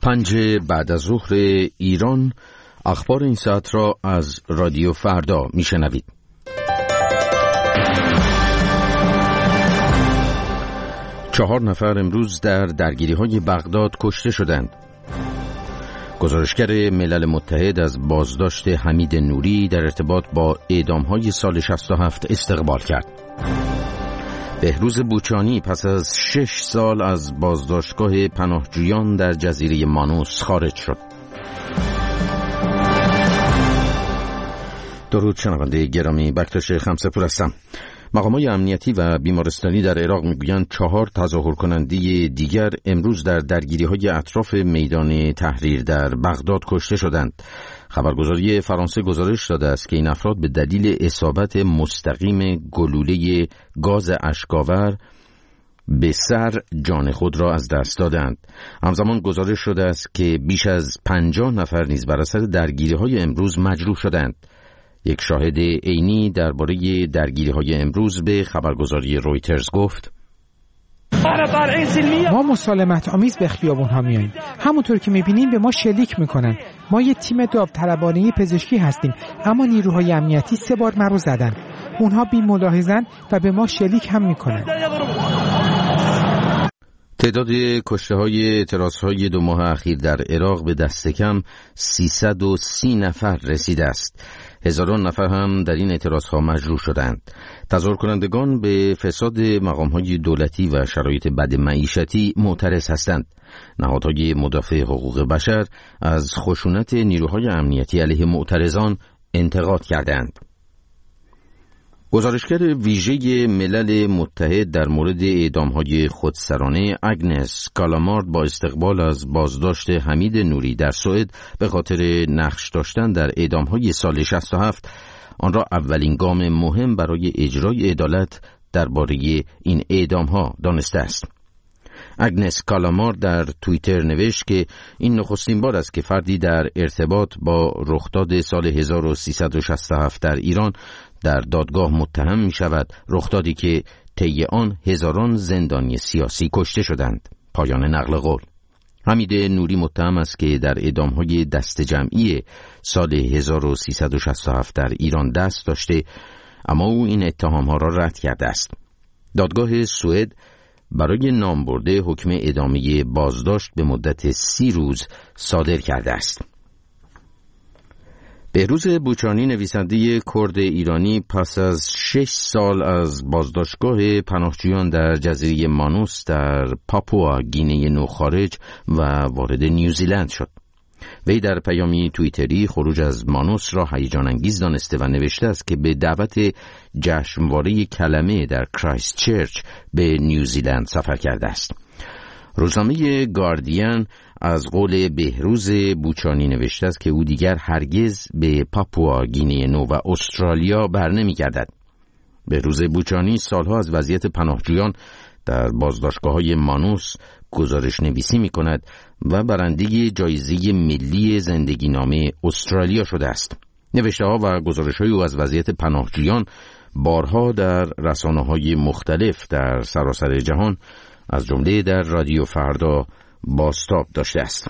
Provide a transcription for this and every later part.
5 بعد از ظهر ایران. اخبار این ساعت را از رادیو فردا میشنوید. چهار نفر امروز در درگیری‌های بغداد کشته شدند. گزارشگر ملل متحد از بازداشت حمید نوری در ارتباط با اعدام‌های سال 67 استقبال کرد. بهروز بوچانی پس از 6 سال از بازداشتگاه پناهجویان در جزیره مانوس خارج شد. درود شنونده گرامی، بکتاش خمسه‌پور هستم. مقامات امنیتی و بیمارستانی در عراق میگویند 4 تظاهر کننده دیگر امروز در درگیری‌های اطراف میدان تحریر در بغداد کشته شدند. خبرگزاری فرانسه گزارش داده است که این افراد به دلیل اصابت مستقیم گلوله گاز اشک‌آور به سر جان خود را از دست دادند. همزمان گزارش شده است که بیش از 50 نفر نیز بر اثر درگیری‌های امروز مجروح شدند. یک شاهد عینی درباره درگیری‌های امروز به خبرگزاری رویترز گفت: ما مسالمت آمیز به خیابون‌ها میاییم. همونطور که می‌بینیم به ما شلیک می‌کنن. ما یه تیم داوطلبانه پزشکی هستیم، اما نیروهای امنیتی 3 بار ما رو زدن. اونها بی‌ملاحظه‌اند و به ما شلیک هم می‌کنن. تعداد کشته‌های اعتراض‌های 2 ماه اخیر در عراق به دست کم 330 نفر رسیده است. هزاران نفر هم در این اعتراض‌ها مجروح شدند. تظاهر کنندگان به فساد مقام‌های دولتی و شرایط بد معیشتی معترض هستند. نهادهای مدافع حقوق بشر از خشونت نیروهای امنیتی علیه معترضان انتقاد کردند. گزارشگر ویژه ملل متحد در مورد اعدام‌های خودسرانه آگنس کالامارد با استقبال از بازداشت حمید نوری در سوئد به خاطر نقش داشتن در اعدام‌های سال 67 آن را اولین گام مهم برای اجرای عدالت درباره این اعدام‌ها دانسته است. آگنس کالامارد در توییتر نوشت که این نخستین بار است که فردی در ارتباط با رخداد سال 1367 در ایران در دادگاه متهم می شود، رخدادی که طی آن هزاران زندانی سیاسی کشته شدند. پایان نقل قول. حمید نوری متهم است که در اعدام‌های دست جمعی سال 1367 در ایران دست داشته، اما او این اتهام‌ها را رد کرده است. دادگاه سوئد برای نامبرده حکم ادامه بازداشت به مدت 30 روز صادر کرده است. بهروز بوچانی نویسنده کرد ایرانی پس از 6 سال از بازداشتگاه پناهجویان در جزیره مانوس در پاپوا گینه نو خارج و وارد نیوزیلند شد. وی در پیامی توییتری خروج از مانوس را هیجان انگیز دانسته و نوشته است که به دعوت جشنواره کلمه در کرایست چرچ به نیوزیلند سفر کرده است. روزنامه گاردین از قول بهروز بوچانی نوشته است که او دیگر هرگز به پاپوا گینه نو و استرالیا برنمی‌گردد. بهروز بوچانی سالها از وضعیت پناهجویان در بازداشتگاه‌های مانوس گزارش نویسی می‌کند و برنده جایزه ملی زندگی نامه استرالیا شده است. نوشته‌ها و گزارش‌های او از وضعیت پناهجویان بارها در رسانه‌های مختلف در سراسر جهان از جمله در رادیو فردا بازتاب داشته است.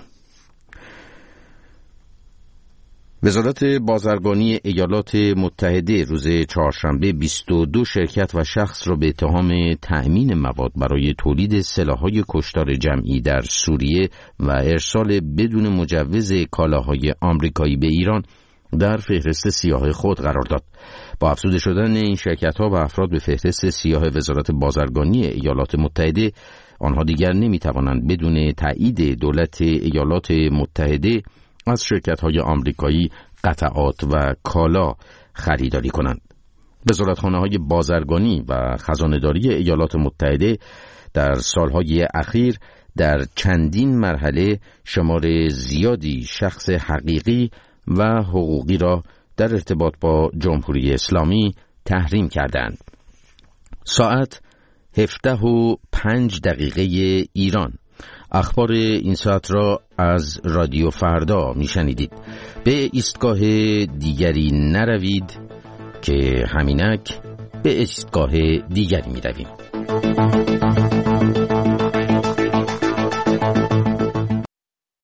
وزارت بازرگانی ایالات متحده روز چهارشنبه 22 شرکت و شخص را به اتهام تأمین مواد برای تولید سلاح‌های کشتار جمعی در سوریه و ارسال بدون مجوز کالاهای آمریکایی به ایران در فهرست سیاه خود قرار داد. با افزوده شدن این شرکت‌ها و افراد به فهرست سیاه وزارت بازرگانی ایالات متحده، آنها دیگر نمی‌توانند بدون تایید دولت ایالات متحده از شرکت‌های آمریکایی قطعات و کالا خریداری کنند. وزارتخانه‌های بازرگانی و خزانه‌داری ایالات متحده در سالهای اخیر در چندین مرحله شمار زیادی شخص حقیقی و حقوقی را در ارتباط با جمهوری اسلامی تحریم کردند. ساعت 17:05 ایران. اخبار این ساعت را از رادیو فردا میشنیدید. به ایستگاه دیگری نروید که همینک به ایستگاه دیگری میرویم.